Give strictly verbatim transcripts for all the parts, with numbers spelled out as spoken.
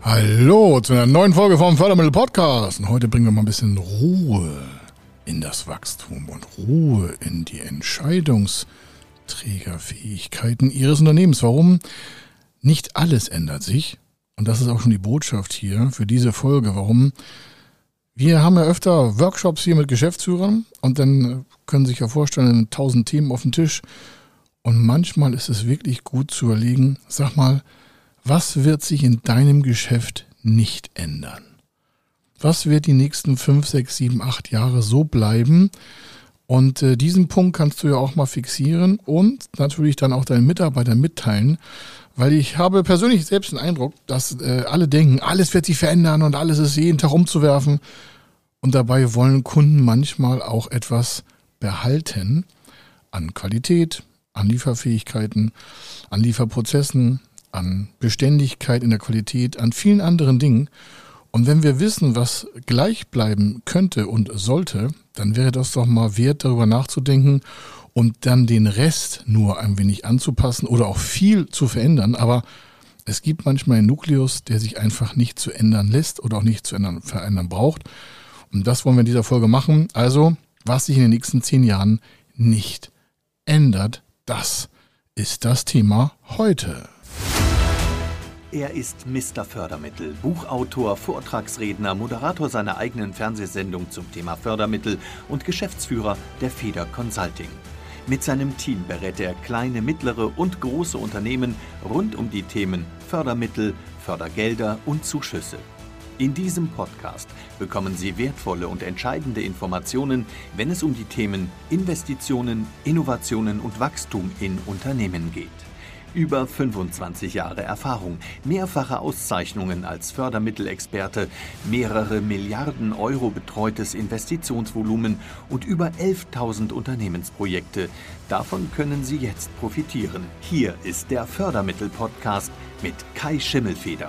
Hallo zu einer neuen Folge vom Fördermittel Podcast. Und heute bringen wir mal ein bisschen Ruhe in das Wachstum und Ruhe in die Entscheidungsträgerfähigkeiten Ihres Unternehmens. Warum? Nicht alles ändert sich. Und das ist auch schon die Botschaft hier für diese Folge. Warum? Wir haben ja öfter Workshops hier mit Geschäftsführern und dann können Sie sich ja vorstellen, tausend Themen auf dem Tisch. Und manchmal ist es wirklich gut zu überlegen, sag mal, was wird sich in deinem Geschäft nicht ändern? Was wird die nächsten fünf, sechs, sieben, acht Jahre so bleiben? Und äh, diesen Punkt kannst du ja auch mal fixieren und natürlich dann auch deinen Mitarbeitern mitteilen, weil ich habe persönlich selbst den Eindruck, dass äh, alle denken, alles wird sich verändern und alles ist jeden Tag umzuwerfen. Und dabei wollen Kunden manchmal auch etwas behalten an Qualität, an Lieferfähigkeiten, an Lieferprozessen, an Beständigkeit in der Qualität, an vielen anderen Dingen. Und wenn wir wissen, was gleich bleiben könnte und sollte, dann wäre das doch mal wert, darüber nachzudenken und dann den Rest nur ein wenig anzupassen oder auch viel zu verändern. Aber es gibt manchmal einen Nukleus, der sich einfach nicht zu ändern lässt oder auch nicht zu ändern, verändern braucht. Und das wollen wir in dieser Folge machen. Also, was sich in den nächsten zehn Jahren nicht ändert, das ist das Thema heute. Er ist Mister Fördermittel, Buchautor, Vortragsredner, Moderator seiner eigenen Fernsehsendung zum Thema Fördermittel und Geschäftsführer der Feder Consulting. Mit seinem Team berät er kleine, mittlere und große Unternehmen rund um die Themen Fördermittel, Fördergelder und Zuschüsse. In diesem Podcast bekommen Sie wertvolle und entscheidende Informationen, wenn es um die Themen Investitionen, Innovationen und Wachstum in Unternehmen geht. Über fünfundzwanzig Jahre Erfahrung, mehrfache Auszeichnungen als Fördermittelexperte, mehrere Milliarden Euro betreutes Investitionsvolumen und über elftausend Unternehmensprojekte. Davon können Sie jetzt profitieren. Hier ist der Fördermittel-Podcast mit Kai Schimmelfeder.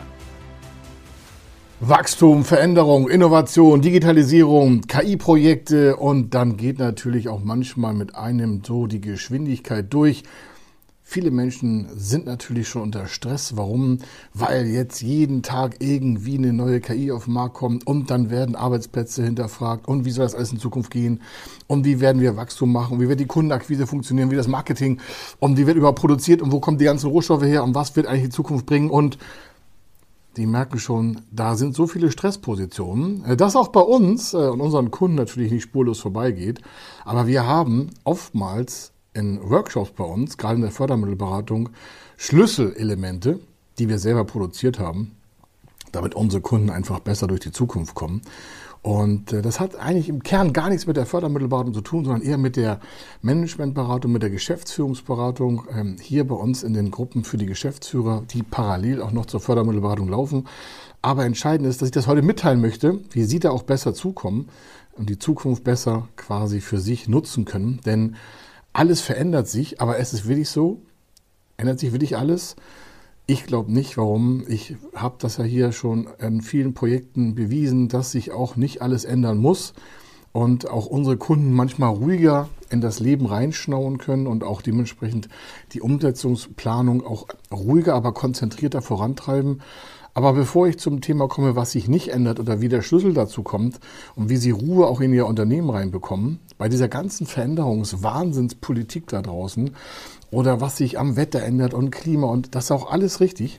Wachstum, Veränderung, Innovation, Digitalisierung, K I-Projekte und dann geht natürlich auch manchmal mit einem so die Geschwindigkeit durch. Viele Menschen sind natürlich schon unter Stress. Warum? Weil jetzt jeden Tag irgendwie eine neue K I auf den Markt kommt und dann werden Arbeitsplätze hinterfragt und wie soll das alles in Zukunft gehen und wie werden wir Wachstum machen, wie wird die Kundenakquise funktionieren, wie das Marketing und wie wird überhaupt produziert und wo kommen die ganzen Rohstoffe her und was wird eigentlich die Zukunft bringen und die merken schon, da sind so viele Stresspositionen, dass auch bei uns und unseren Kunden natürlich nicht spurlos vorbeigeht, aber wir haben oftmals in Workshops bei uns, gerade in der Fördermittelberatung, Schlüsselelemente, die wir selber produziert haben, damit unsere Kunden einfach besser durch die Zukunft kommen. Und äh, das hat eigentlich im Kern gar nichts mit der Fördermittelberatung zu tun, sondern eher mit der Managementberatung, mit der Geschäftsführungsberatung, ähm, hier bei uns in den Gruppen für die Geschäftsführer, die parallel auch noch zur Fördermittelberatung laufen. Aber entscheidend ist, dass ich das heute mitteilen möchte, wie Sie da auch besser zukommen und die Zukunft besser quasi für sich nutzen können, denn alles verändert sich, aber es ist wirklich so, ändert sich wirklich alles? Ich glaube nicht, warum. Ich habe das ja hier schon in vielen Projekten bewiesen, dass sich auch nicht alles ändern muss und auch unsere Kunden manchmal ruhiger in das Leben reinschnauen können und auch dementsprechend die Umsetzungsplanung auch ruhiger, aber konzentrierter vorantreiben. Aber bevor ich zum Thema komme, was sich nicht ändert oder wie der Schlüssel dazu kommt und wie Sie Ruhe auch in Ihr Unternehmen reinbekommen, bei dieser ganzen Veränderungswahnsinnspolitik da draußen oder was sich am Wetter ändert und Klima und das ist auch alles richtig.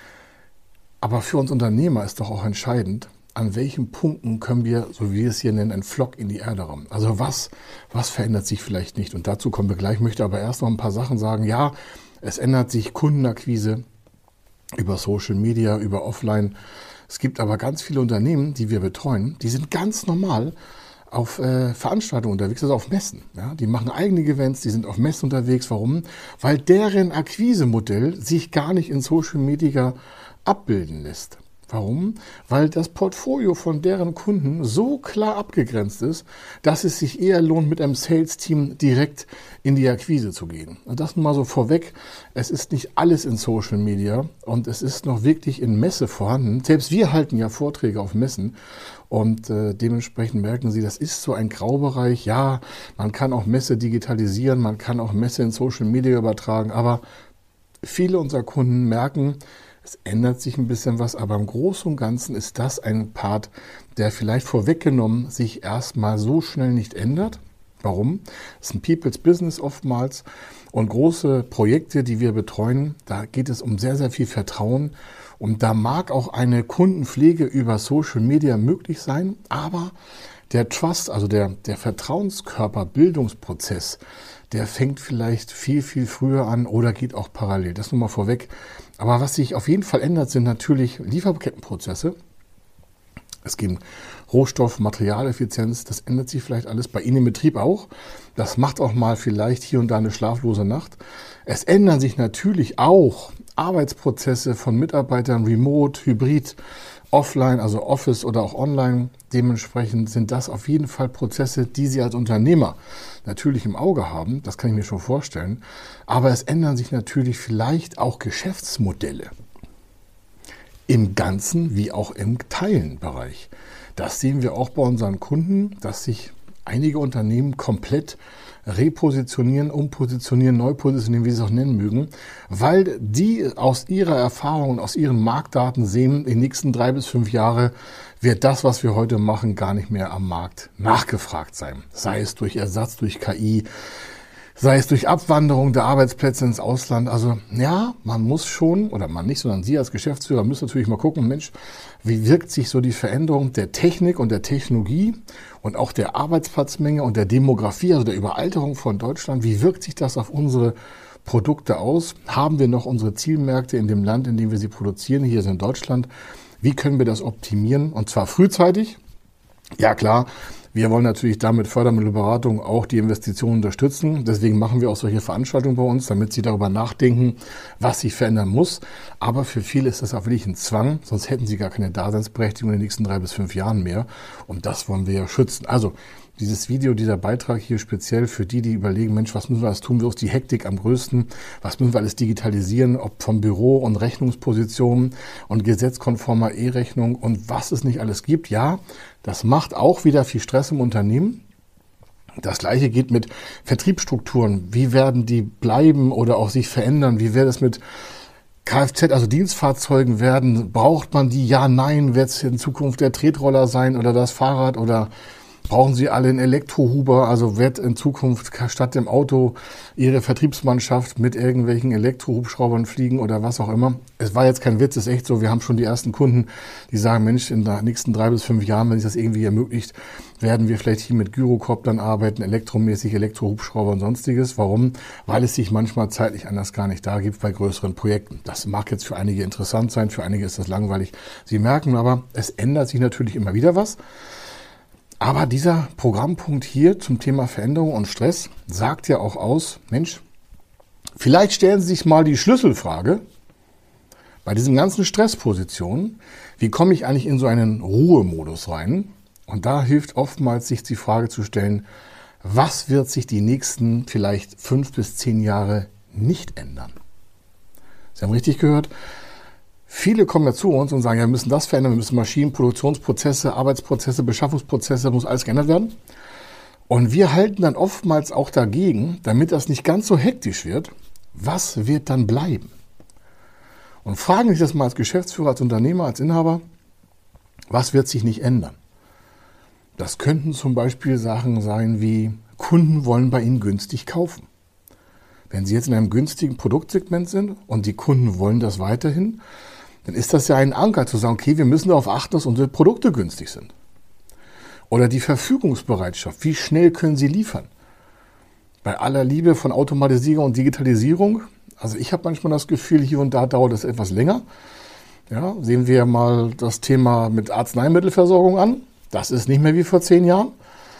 Aber für uns Unternehmer ist doch auch entscheidend, an welchen Punkten können wir, so wie wir es hier nennen, einen Flock in die Erde rammen. Also was, was verändert sich vielleicht nicht? Und dazu kommen wir gleich. Ich möchte aber erst noch ein paar Sachen sagen. Ja, es ändert sich Kundenakquise über Social Media, über Offline. Es gibt aber ganz viele Unternehmen, die wir betreuen, die sind ganz normal auf äh, Veranstaltungen unterwegs, also auf Messen. Ja? Die machen eigene Events, die sind auf Messen unterwegs. Warum? Weil deren Akquisemodell sich gar nicht in Social Media abbilden lässt. Warum? Weil das Portfolio von deren Kunden so klar abgegrenzt ist, dass es sich eher lohnt, mit einem Sales-Team direkt in die Akquise zu gehen. Und das nun mal so vorweg. Es ist nicht alles in Social Media und es ist noch wirklich in Messe vorhanden. Selbst wir halten ja Vorträge auf Messen und äh, dementsprechend merken Sie, das ist so ein Graubereich. Ja, man kann auch Messe digitalisieren, man kann auch Messe in Social Media übertragen, aber viele unserer Kunden merken, Es ändert sich ein bisschen was, aber im Großen und Ganzen ist das ein Part, der vielleicht vorweggenommen sich erstmal so schnell nicht ändert. Warum? Es ist ein People's Business oftmals und große Projekte, die wir betreuen, da geht es um sehr, sehr viel Vertrauen und da mag auch eine Kundenpflege über Social Media möglich sein, aber der Trust, also der, der Vertrauenskörperbildungsprozess, der fängt vielleicht viel, viel früher an oder geht auch parallel. Das nur mal vorweg. Aber was sich auf jeden Fall ändert, sind natürlich Lieferkettenprozesse. Es geht Rohstoff, Materialeffizienz, das ändert sich vielleicht alles bei Ihnen im Betrieb auch. Das macht auch mal vielleicht hier und da eine schlaflose Nacht. Es ändern sich natürlich auch Arbeitsprozesse von Mitarbeitern, remote, hybrid, offline, also Office oder auch online. Dementsprechend sind das auf jeden Fall Prozesse, die Sie als Unternehmer natürlich im Auge haben. Das kann ich mir schon vorstellen. Aber es ändern sich natürlich vielleicht auch Geschäftsmodelle. Im Ganzen wie auch im Teilenbereich. Das sehen wir auch bei unseren Kunden, dass sich einige Unternehmen komplett repositionieren, umpositionieren, neu positionieren, wie sie es auch nennen mögen, weil die aus ihrer Erfahrung und aus ihren Marktdaten sehen, in den nächsten drei bis fünf Jahren wird das, was wir heute machen, gar nicht mehr am Markt nachgefragt sein. Sei es durch Ersatz, durch K I, sei es durch Abwanderung der Arbeitsplätze ins Ausland. Also ja, man muss schon, oder man nicht, sondern Sie als Geschäftsführer müssen natürlich mal gucken, Mensch, wie wirkt sich so die Veränderung der Technik und der Technologie und auch der Arbeitsplatzmenge und der Demografie, also der Überalterung von Deutschland, wie wirkt sich das auf unsere Produkte aus? Haben wir noch unsere Zielmärkte in dem Land, in dem wir sie produzieren, hier ist in Deutschland? Wie können wir das optimieren? Und zwar frühzeitig. Ja klar, wir wollen natürlich damit Fördermittelberatung auch die Investitionen unterstützen. Deswegen machen wir auch solche Veranstaltungen bei uns, damit Sie darüber nachdenken, was sich verändern muss. Aber für viele ist das auch wirklich ein Zwang, sonst hätten Sie gar keine Daseinsberechtigung in den nächsten drei bis fünf Jahren mehr. Und das wollen wir ja schützen. Also dieses Video, dieser Beitrag hier speziell für die, die überlegen, Mensch, was müssen wir alles tun? Wo ist die Hektik am größten? Was müssen wir alles digitalisieren? Ob vom Büro und Rechnungspositionen und gesetzkonformer E-Rechnung und was es nicht alles gibt. Ja, das macht auch wieder viel Stress im Unternehmen. Das Gleiche geht mit Vertriebsstrukturen. Wie werden die bleiben oder auch sich verändern? Wie wird es mit Kfz, also Dienstfahrzeugen werden? Braucht man die? Ja, nein. Wird es in Zukunft der Tretroller sein oder das Fahrrad oder brauchen Sie alle einen Elektrohuber? Also wird in Zukunft statt dem Auto Ihre Vertriebsmannschaft mit irgendwelchen Elektrohubschraubern fliegen oder was auch immer? Es war jetzt kein Witz, es ist echt so. Wir haben schon die ersten Kunden, die sagen, Mensch, in den nächsten drei bis fünf Jahren, wenn sich das irgendwie ermöglicht, werden wir vielleicht hier mit Gyrocoptern arbeiten, elektromäßig, Elektrohubschrauber und sonstiges. Warum? Weil es sich manchmal zeitlich anders gar nicht da gibt bei größeren Projekten. Das mag jetzt für einige interessant sein, für einige ist das langweilig. Sie merken aber, es ändert sich natürlich immer wieder was. Aber dieser Programmpunkt hier zum Thema Veränderung und Stress sagt ja auch aus, Mensch, vielleicht stellen Sie sich mal die Schlüsselfrage bei diesen ganzen Stresspositionen, wie komme ich eigentlich in so einen Ruhemodus rein? Und da hilft oftmals, sich die Frage zu stellen, was wird sich die nächsten vielleicht fünf bis zehn Jahre nicht ändern? Sie haben richtig gehört. Viele kommen ja zu uns und sagen, ja, wir müssen das verändern, wir müssen Maschinen, Produktionsprozesse, Arbeitsprozesse, Beschaffungsprozesse, muss alles geändert werden. Und wir halten dann oftmals auch dagegen, damit das nicht ganz so hektisch wird, was wird dann bleiben? Und fragen sich das mal als Geschäftsführer, als Unternehmer, als Inhaber, was wird sich nicht ändern? Das könnten zum Beispiel Sachen sein wie, Kunden wollen bei Ihnen günstig kaufen. Wenn Sie jetzt in einem günstigen Produktsegment sind und die Kunden wollen das weiterhin, dann ist das ja ein Anker zu sagen, okay, wir müssen darauf achten, dass unsere Produkte günstig sind. Oder die Verfügungsbereitschaft, wie schnell können Sie liefern? Bei aller Liebe von Automatisierung und Digitalisierung, also ich habe manchmal das Gefühl, hier und da dauert es etwas länger. Ja, sehen wir mal das Thema mit Arzneimittelversorgung an. Das ist nicht mehr wie vor zehn Jahren.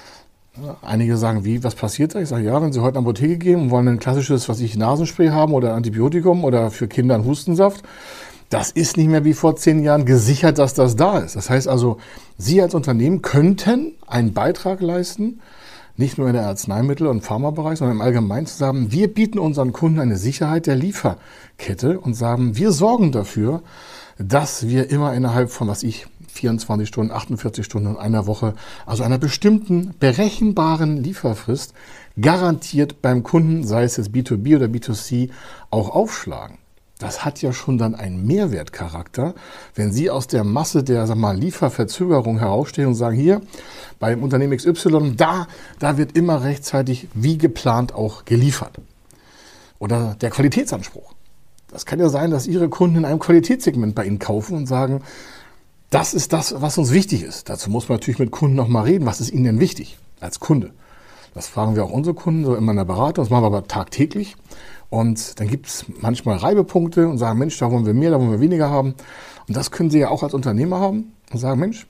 Einige sagen, wie, was passiert da? Ich sage, ja, wenn Sie heute in die Apotheke gehen und wollen ein klassisches, was ich, Nasenspray haben oder ein Antibiotikum oder für Kinder einen Hustensaft, das ist nicht mehr wie vor zehn Jahren gesichert, dass das da ist. Das heißt also, Sie als Unternehmen könnten einen Beitrag leisten, nicht nur in der Arzneimittel- und Pharmabereich, sondern im Allgemeinen zu sagen, wir bieten unseren Kunden eine Sicherheit der Lieferkette und sagen, wir sorgen dafür, dass wir immer innerhalb von, was ich, vierundzwanzig Stunden, achtundvierzig Stunden in einer Woche, also einer bestimmten berechenbaren Lieferfrist, garantiert beim Kunden, sei es jetzt B zwei B oder B zwei C, auch aufschlagen. Das hat ja schon dann einen Mehrwertcharakter, wenn Sie aus der Masse der, sag mal, Lieferverzögerung herausstehen und sagen, hier beim Unternehmen X Y, da, da wird immer rechtzeitig wie geplant auch geliefert. Oder der Qualitätsanspruch. Das kann ja sein, dass Ihre Kunden in einem Qualitätssegment bei Ihnen kaufen und sagen, das ist das, was uns wichtig ist. Dazu muss man natürlich mit Kunden noch mal reden, was ist Ihnen denn wichtig als Kunde? Das fragen wir auch unsere Kunden so immer in der Beratung, das machen wir aber tagtäglich. Und dann gibt es manchmal Reibepunkte und sagen, Mensch, da wollen wir mehr, da wollen wir weniger haben. Und das können Sie ja auch als Unternehmer haben und sagen, Mensch,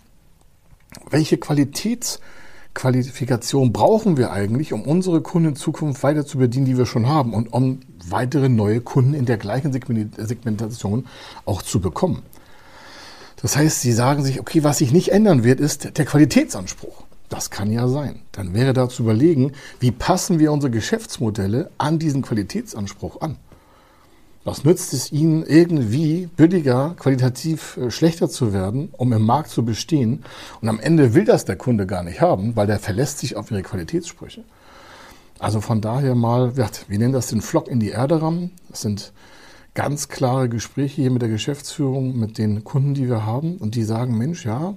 welche Qualitätsqualifikation brauchen wir eigentlich, um unsere Kunden in Zukunft weiter zu bedienen, die wir schon haben und um weitere neue Kunden in der gleichen Segmentation auch zu bekommen. Das heißt, Sie sagen sich, okay, was sich nicht ändern wird, ist der Qualitätsanspruch. Das kann ja sein. Dann wäre da zu überlegen, wie passen wir unsere Geschäftsmodelle an diesen Qualitätsanspruch an? Was nützt es Ihnen irgendwie billiger, qualitativ schlechter zu werden, um im Markt zu bestehen? Und am Ende will das der Kunde gar nicht haben, weil der verlässt sich auf Ihre Qualitätssprüche. Also von daher mal, wir nennen das den Flock in die Erde rammen. Das sind ganz klare Gespräche hier mit der Geschäftsführung, mit den Kunden, die wir haben. Und die sagen, Mensch, ja,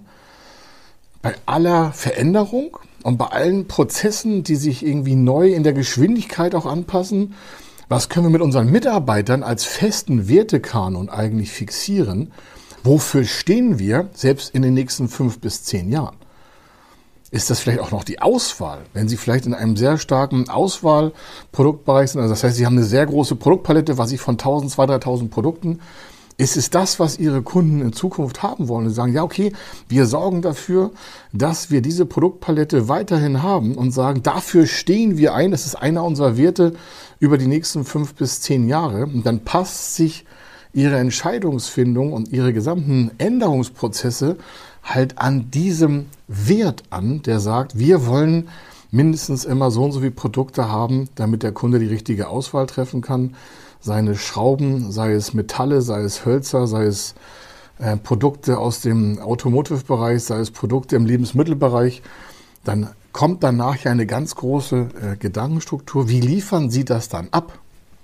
bei aller Veränderung und bei allen Prozessen, die sich irgendwie neu in der Geschwindigkeit auch anpassen, was können wir mit unseren Mitarbeitern als festen Wertekanon eigentlich fixieren? Wofür stehen wir selbst in den nächsten fünf bis zehn Jahren? Ist das vielleicht auch noch die Auswahl? Wenn Sie vielleicht in einem sehr starken Auswahlproduktbereich sind, also das heißt, Sie haben eine sehr große Produktpalette, was ich von tausend, zweitausend, dreitausend Produkten, ist es das, was Ihre Kunden in Zukunft haben wollen? Sie sagen, ja, okay, wir sorgen dafür, dass wir diese Produktpalette weiterhin haben und sagen, dafür stehen wir ein. Das ist einer unserer Werte über die nächsten fünf bis zehn Jahre. Und dann passt sich Ihre Entscheidungsfindung und Ihre gesamten Änderungsprozesse halt an diesem Wert an, der sagt, wir wollen mindestens immer so und so viele Produkte haben, damit der Kunde die richtige Auswahl treffen kann. Seine Schrauben, sei es Metalle, sei es Hölzer, sei es äh, Produkte aus dem Automotive-Bereich, sei es Produkte im Lebensmittelbereich, dann kommt danach ja eine ganz große äh, Gedankenstruktur. Wie liefern Sie das dann ab?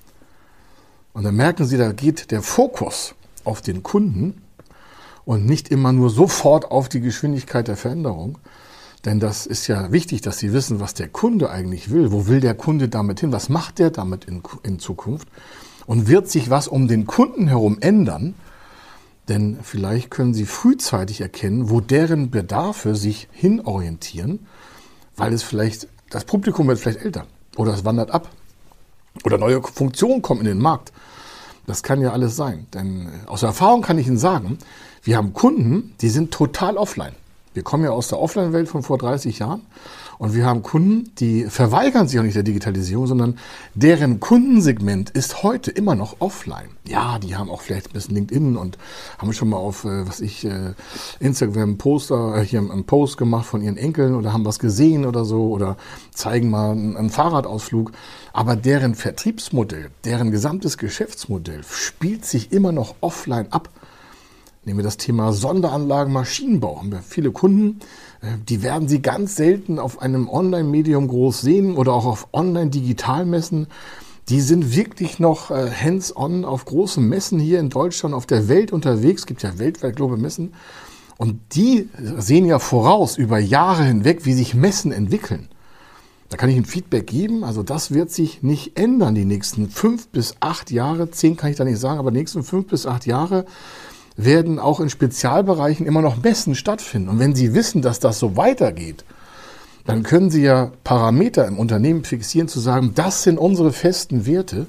Und dann merken Sie, da geht der Fokus auf den Kunden und nicht immer nur sofort auf die Geschwindigkeit der Veränderung. Denn das ist ja wichtig, dass Sie wissen, was der Kunde eigentlich will. Wo will der Kunde damit hin? Was macht der damit in, in Zukunft? Und wird sich was um den Kunden herum ändern? Denn vielleicht können Sie frühzeitig erkennen, wo deren Bedarfe sich hinorientieren, weil es vielleicht, das Publikum wird vielleicht älter oder es wandert ab oder neue Funktionen kommen in den Markt. Das kann ja alles sein. Denn aus Erfahrung kann ich Ihnen sagen, wir haben Kunden, die sind total offline. Wir kommen ja aus der Offline-Welt von vor dreißig Jahren und wir haben Kunden, die verweigern sich auch nicht der Digitalisierung, sondern deren Kundensegment ist heute immer noch offline. Ja, die haben auch vielleicht ein bisschen LinkedIn und haben schon mal auf, äh, was ich, äh, Instagram Poster, äh, hier einen Post gemacht von ihren Enkeln oder haben was gesehen oder so oder zeigen mal einen, einen Fahrradausflug. Aber deren Vertriebsmodell, deren gesamtes Geschäftsmodell spielt sich immer noch offline ab. Nehmen wir das Thema Sonderanlagen, Maschinenbau. Haben wir viele Kunden, die werden Sie ganz selten auf einem Online-Medium groß sehen oder auch auf Online-Digitalmessen. Die sind wirklich noch hands-on auf großen Messen hier in Deutschland, auf der Welt unterwegs. Es gibt ja weltweit globale Messen. Und die sehen ja voraus über Jahre hinweg, wie sich Messen entwickeln. Da kann ich ein Feedback geben. Also das wird sich nicht ändern die nächsten fünf bis acht Jahre. Zehn kann ich da nicht sagen, aber die nächsten fünf bis acht Jahre werden auch in Spezialbereichen immer noch Messen stattfinden. Und wenn Sie wissen, dass das so weitergeht, dann können Sie ja Parameter im Unternehmen fixieren, zu sagen, das sind unsere festen Werte.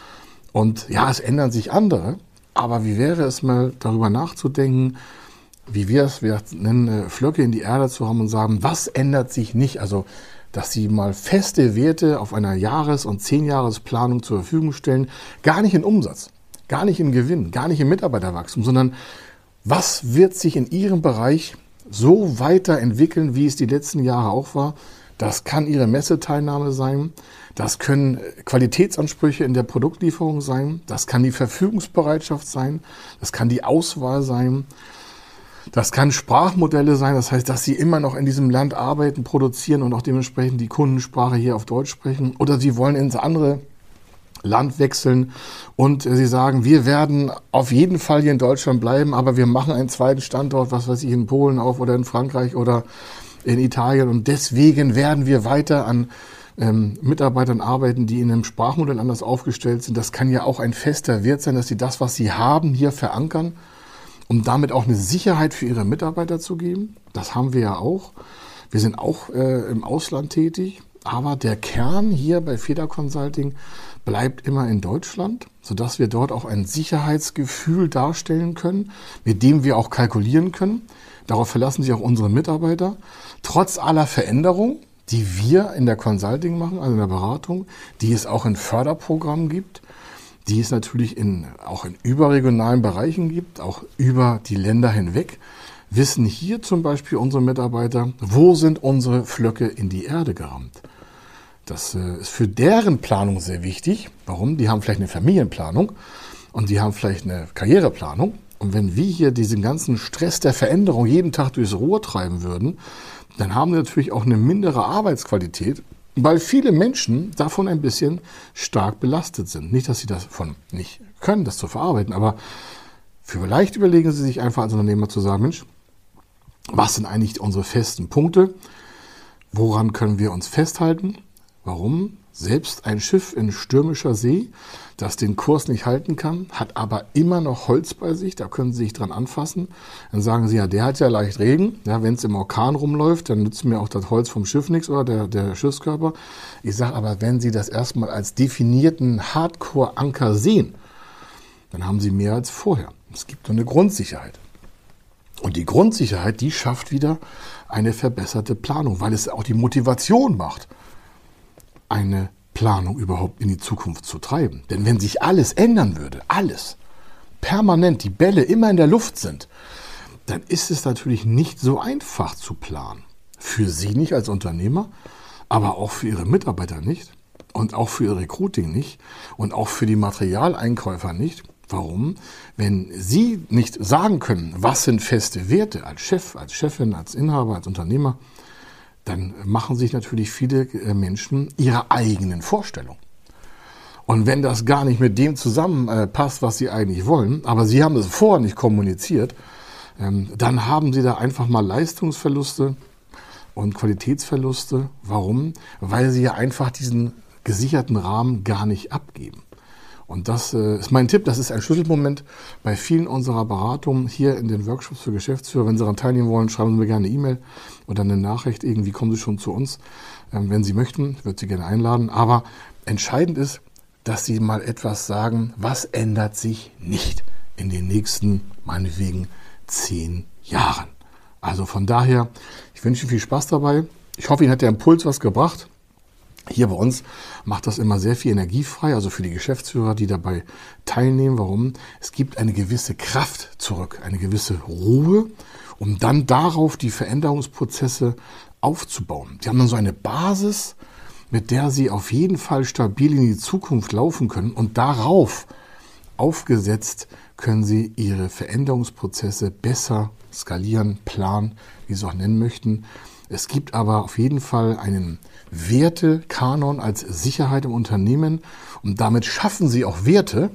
Und ja, es ändern sich andere. Aber wie wäre es mal darüber nachzudenken, wie wir es, wir nennen, Flöcke in die Erde zu haben und sagen, was ändert sich nicht? Also, dass Sie mal feste Werte auf einer Jahres- und Zehnjahresplanung zur Verfügung stellen, gar nicht in Umsatz. Gar nicht im Gewinn, gar nicht im Mitarbeiterwachstum, sondern was wird sich in Ihrem Bereich so weiterentwickeln, wie es die letzten Jahre auch war. Das kann Ihre Messeteilnahme sein, das können Qualitätsansprüche in der Produktlieferung sein, das kann die Verfügungsbereitschaft sein, das kann die Auswahl sein, das kann Sprachmodelle sein, das heißt, dass Sie immer noch in diesem Land arbeiten, produzieren und auch dementsprechend die Kundensprache hier auf Deutsch sprechen. Oder Sie wollen ins andere Land wechseln und sie sagen, wir werden auf jeden Fall hier in Deutschland bleiben, aber wir machen einen zweiten Standort, was weiß ich, in Polen auf oder in Frankreich oder in Italien und deswegen werden wir weiter an ähm, Mitarbeitern arbeiten, die in einem Sprachmodell anders aufgestellt sind. Das kann ja auch ein fester Wert sein, dass sie das, was sie haben, hier verankern, um damit auch eine Sicherheit für ihre Mitarbeiter zu geben. Das haben wir ja auch. Wir sind auch äh, im Ausland tätig, aber der Kern hier bei Feder Consulting bleibt immer in Deutschland, sodass wir dort auch ein Sicherheitsgefühl darstellen können, mit dem wir auch kalkulieren können. Darauf verlassen sich auch unsere Mitarbeiter. Trotz aller Veränderungen, die wir in der Consulting machen, also in der Beratung, die es auch in Förderprogrammen gibt, die es natürlich in, auch in überregionalen Bereichen gibt, auch über die Länder hinweg, wissen hier zum Beispiel unsere Mitarbeiter, wo sind unsere Pflöcke in die Erde gerammt. Das ist für deren Planung sehr wichtig. Warum? Die haben vielleicht eine Familienplanung und die haben vielleicht eine Karriereplanung. Und wenn wir hier diesen ganzen Stress der Veränderung jeden Tag durchs Rohr treiben würden, dann haben wir natürlich auch eine mindere Arbeitsqualität, weil viele Menschen davon ein bisschen stark belastet sind. Nicht, dass sie davon nicht können, das zu verarbeiten, aber vielleicht überlegen sie sich einfach als Unternehmer zu sagen, Mensch, was sind eigentlich unsere festen Punkte? Woran können wir uns festhalten? Warum? Selbst ein Schiff in stürmischer See, das den Kurs nicht halten kann, hat aber immer noch Holz bei sich, da können Sie sich dran anfassen. Dann sagen Sie, ja, der hat ja leicht Regen. Ja, wenn es im Orkan rumläuft, dann nützt mir auch das Holz vom Schiff nichts oder der, der Schiffskörper. Ich sage aber, wenn Sie das erstmal als definierten Hardcore-Anker sehen, dann haben Sie mehr als vorher. Es gibt so eine Grundsicherheit. Und die Grundsicherheit, die schafft wieder eine verbesserte Planung, weil es auch die Motivation macht, eine Planung überhaupt in die Zukunft zu treiben. Denn wenn sich alles ändern würde, alles, permanent die Bälle immer in der Luft sind, dann ist es natürlich nicht so einfach zu planen. Für Sie nicht als Unternehmer, aber auch für Ihre Mitarbeiter nicht und auch für Ihr Recruiting nicht und auch für die Materialeinkäufer nicht. Warum? Wenn Sie nicht sagen können, was sind feste Werte als Chef, als Chefin, als Inhaber, als Unternehmer, dann machen sich natürlich viele Menschen ihre eigenen Vorstellungen. Und wenn das gar nicht mit dem zusammenpasst, was sie eigentlich wollen, aber sie haben es vorher nicht kommuniziert, dann haben sie da einfach mal Leistungsverluste und Qualitätsverluste. Warum? Weil sie ja einfach diesen gesicherten Rahmen gar nicht abgeben. Und das äh, ist mein Tipp, das ist ein Schlüsselmoment bei vielen unserer Beratungen hier in den Workshops für Geschäftsführer. Wenn Sie daran teilnehmen wollen, schreiben Sie mir gerne eine E-Mail oder eine Nachricht. Irgendwie kommen Sie schon zu uns, ähm, wenn Sie möchten. Ich würde Sie gerne einladen. Aber entscheidend ist, dass Sie mal etwas sagen, was ändert sich nicht in den nächsten, meinetwegen, zehn Jahren. Also von daher, ich wünsche Ihnen viel Spaß dabei. Ich hoffe, Ihnen hat der Impuls was gebracht. Hier bei uns macht das immer sehr viel Energie frei, also für die Geschäftsführer, die dabei teilnehmen. Warum? Es gibt eine gewisse Kraft zurück, eine gewisse Ruhe, um dann darauf die Veränderungsprozesse aufzubauen. Sie haben dann so eine Basis, mit der Sie auf jeden Fall stabil in die Zukunft laufen können und darauf aufgesetzt können Sie Ihre Veränderungsprozesse besser skalieren, planen, wie Sie es auch nennen möchten. Es gibt aber auf jeden Fall einen Wertekanon als Sicherheit im Unternehmen und damit schaffen Sie auch Werte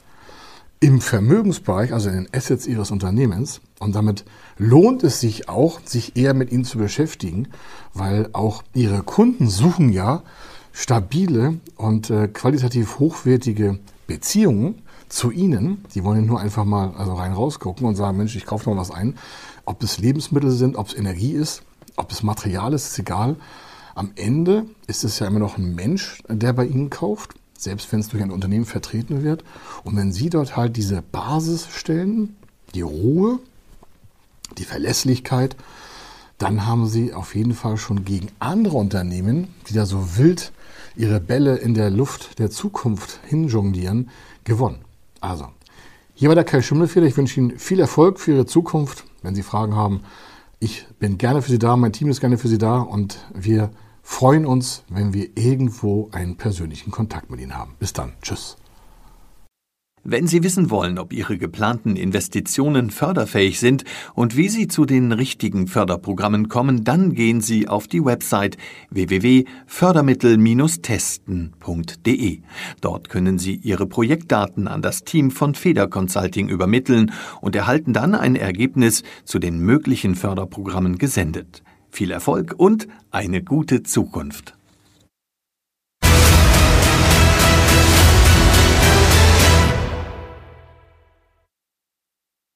im Vermögensbereich, also in den Assets Ihres Unternehmens. Und damit lohnt es sich auch, sich eher mit ihnen zu beschäftigen, weil auch Ihre Kunden suchen ja stabile und äh, qualitativ hochwertige Beziehungen zu Ihnen. Die wollen nur einfach mal also rein rausgucken und sagen, Mensch, ich kaufe noch was ein. Ob es Lebensmittel sind, ob es Energie ist, ob es Material ist, ist egal. Am Ende ist es ja immer noch ein Mensch, der bei Ihnen kauft, selbst wenn es durch ein Unternehmen vertreten wird. Und wenn Sie dort halt diese Basis stellen, die Ruhe, die Verlässlichkeit, dann haben Sie auf jeden Fall schon gegen andere Unternehmen, die da so wild ihre Bälle in der Luft der Zukunft hinjonglieren, gewonnen. Also, hier war der Kai Schimmelfeder. Ich wünsche Ihnen viel Erfolg für Ihre Zukunft. Wenn Sie Fragen haben, ich bin gerne für Sie da, mein Team ist gerne für Sie da und wir freuen uns, wenn wir irgendwo einen persönlichen Kontakt mit Ihnen haben. Bis dann. Tschüss. Wenn Sie wissen wollen, ob Ihre geplanten Investitionen förderfähig sind und wie Sie zu den richtigen Förderprogrammen kommen, dann gehen Sie auf die Website w w w punkt fördermittel Bindestrich testen punkt d e. Dort können Sie Ihre Projektdaten an das Team von Feder Consulting übermitteln und erhalten dann ein Ergebnis zu den möglichen Förderprogrammen gesendet. Viel Erfolg und eine gute Zukunft!